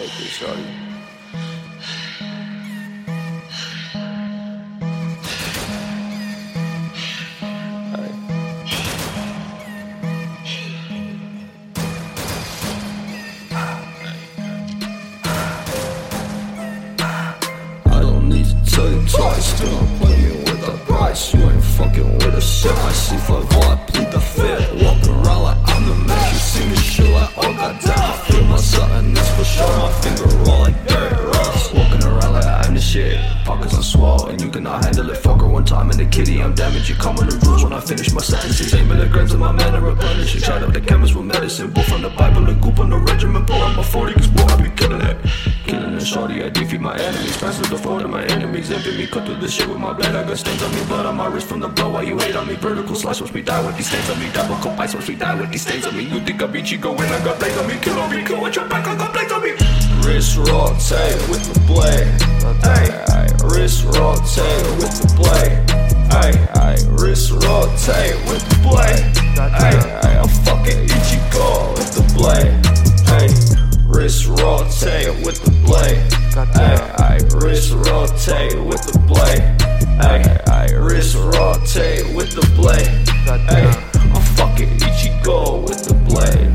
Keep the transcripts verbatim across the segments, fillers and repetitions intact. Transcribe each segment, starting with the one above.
Hey, bitch, shorty. I don't need to tell you twice, do not play me with a price. You ain't fucking with a shit. I see five while I plead the fifth. Walking around like I'm the man. You see me shit like, oh goddamn, I feel myself and it's for sure. My finger roll like dirt rust. Walking around like I'm the shit. Pockets are swole and you cannot handle it. Fucker one time in the kitty, I'm damaged. You come with the rules when I finish my sentences. Eight milligrams of my mana replenish. You tried up the chemist with medicine. Both from the Bible and goop on the regimen. Pull out my forty cause boy I be killing it. Killing it, shorty, I defeat my enemies. Pass the floor to my enemies. Empty me, cut through this shit with my blade. I got stains on me, blood on my wrist from the blow. Why you hate on me? Vertical slash, watch me die with these stains on me. Double cup ice, watch me die with these stains on me. You think I beat you, go in, I got blades on me. Kill on me, kill at your back, I got blades on me. Wrist rotate with the blade. Ay, wrist rotate with the blade. Ay, wrist rotate with the blade. Ay, I'm fucking Ichigo with the blade. Ay, wrist rotate with the blade. Ay, wrist rotate with the blade. Ay, wrist rotate with the blade. Ay, I'm fucking Ichigo with the blade.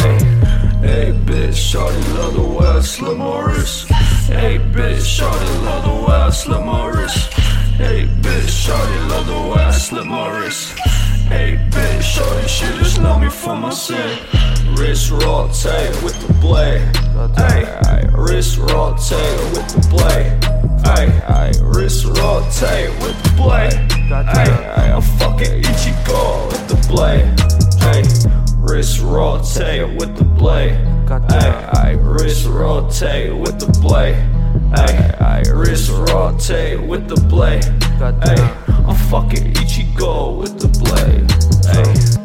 Hey bitch, shorty love the way I slit my wrist. Hey bitch, shorty love the way I slit my wrist. Hey bitch, shorty love the way I slit my wrist. Hey bitch, shorty she just love me for my sin. Wrist rotate with the blade. Ay, wrist rotate with the blade. Ay, wrist rotate with the blade. Ay, I'm fucking Ichigo with the blade. Ay, wrist rotate with the blade. Ay, wrist rotate with the blade. Ay, wrist rotate with the blade. Ay, I'm fucking Ichigo with the blade. Ay.